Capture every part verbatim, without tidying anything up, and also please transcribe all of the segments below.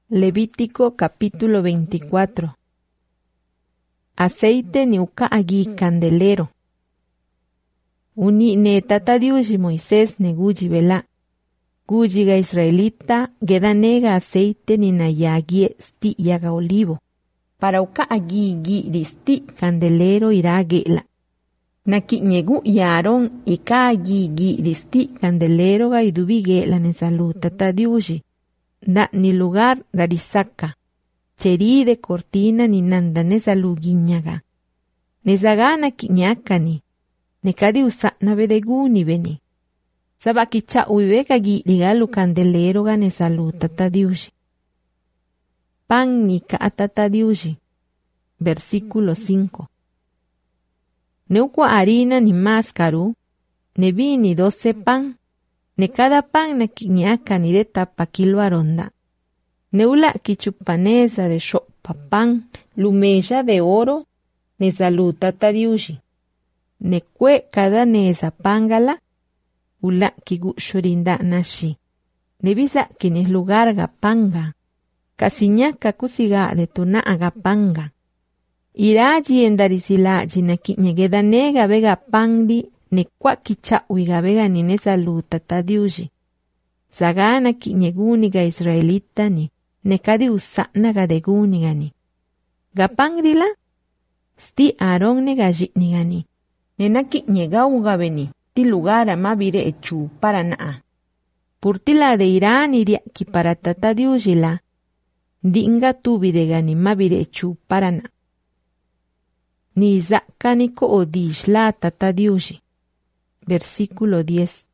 Levítico capítulo veinticuatro. Aceite ni uka agi candelero. Uni ne tata diuji Moisés ne guji vela. Guji ga israelita geda nega aceite ni na yagie sti yaga olivo. Para uka agi gi sti candelero ira gela. Na kiñegu yaron ika agi gi sti candelero ga idubi gela ne salud tata diuji. Da ni lugar rarisaka. Cheri de cortina ni nanda ne salugiñaga. Ne zagana kiñakani. Ne kadi usana bedeguni beni. Sabaki cha uibeka gi ligalu candelero ga ne salud tata diuji. Pan ni ka tata diuji. Versículo cinco. Ne ukwa harina ni máscaru. Ne vi ni doce pan. Ne cada pan na kiñaka ni de tapa kilo aronda. Ne ula kichupanesa de shopa pan, lumeja de oro, ne salud tata diuji. Ne kwe cada nesa pangala, ula kigu shorinda nashi. Ne bisa kines lugar ga panga. Kasiñaka kusiga de tuna aga panga. Iraji endarizilaji na kiñegeda nega vega pangdi, ne kwa kicha uiga vega ni ne salud tata diuji. Zagana kiñeguni ga israelita ni, ne kadi usana ga deguni gani. Ga pangdila, sti aron ne ga jitni gani. Ne na kiñega uga beni, ti lugar ma vire echu para naa. Purtila de Irán iria ki para tata diuji la, dinga tubi de gani ma vire echu para na. Ni zaka ni ko odish la tata diuji. Versículo diez.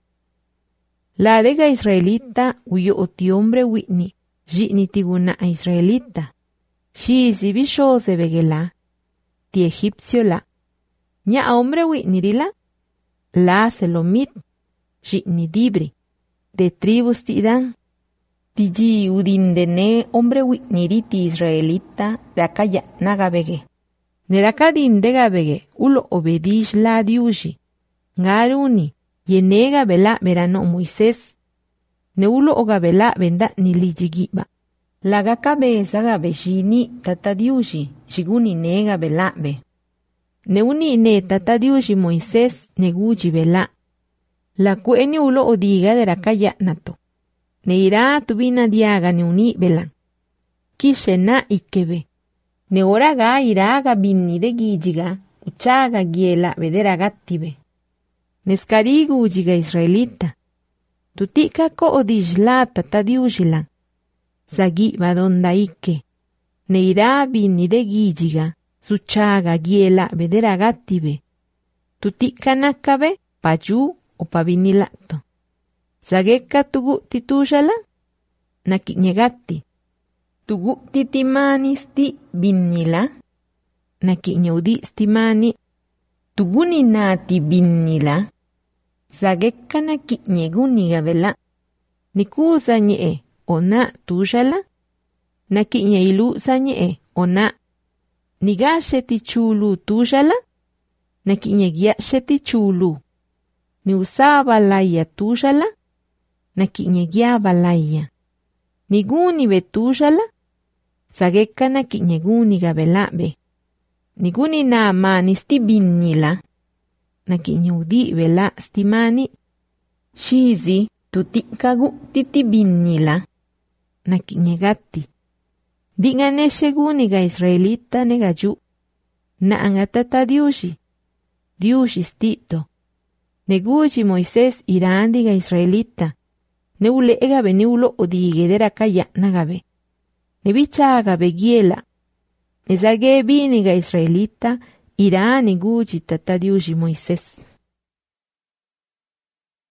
La dega israelita uyo oti hombre witni, jitni tiguna a israelita. Shizi bisho se begela, ti egipcio la. Nya a hombre witni rila, la selomit, jitni dibri, de tribus ti dan. Tiji udindene hombre witni riti israelita, rakaya nagabege. Neraka dindega bege, ulo obedish la diuji. Ngaruni, yenega bela verano Moisés. Neulo oga bela venda ni lijigiba. Laga cabeza ga beshini tata diuji, shiguni nega bela be. Neuni ne tata diuji Moisés neguji bela. La kueni ulo odiga de rakaya nato. Neira tubina diaga neuni bela. Kishena ikebe. Neoraga iraga binni de gijiga, uchaga giela vedera gattibe. Neskarigu ujiga israelita. Tutika ko odijla tata diujilan. Zagi vadonda ike. Neira binni de gijiga. Suchaga giela vedera gattibe. Tutika nakabe paju o pavinilato. Zageka tugu titujala. Nakiñegatti. Tugu titimani sti binnila. Nakiñeudi stimani. Tuguni nati binnila. Zagekka na kiñeguni gabela. Nikuza nye ona tujala. Na kiñeilu sa nye ona. Nigasheti chulu tujala. Na kiñegiasheti chulu. Ni usaba laya tujala. Na kiñegia balaya. Niguni betujala. Zagekka na kiñeguni gabela be. Niguni na mani sti binnila. Na kiñeudi vela stimani. Shizi tutikagu titi binnila. Na kiñegatti. Dinga ne sheguni ga israelita negaju. Na angatata diuji. Diuji stito. Neguji Moisés irandi ga israelita. Neule ega beniulo odigedera kaya nagabe. Nebicha agabe giela. Nezage bini ga israelita. Irani guji tata diuji Moisés.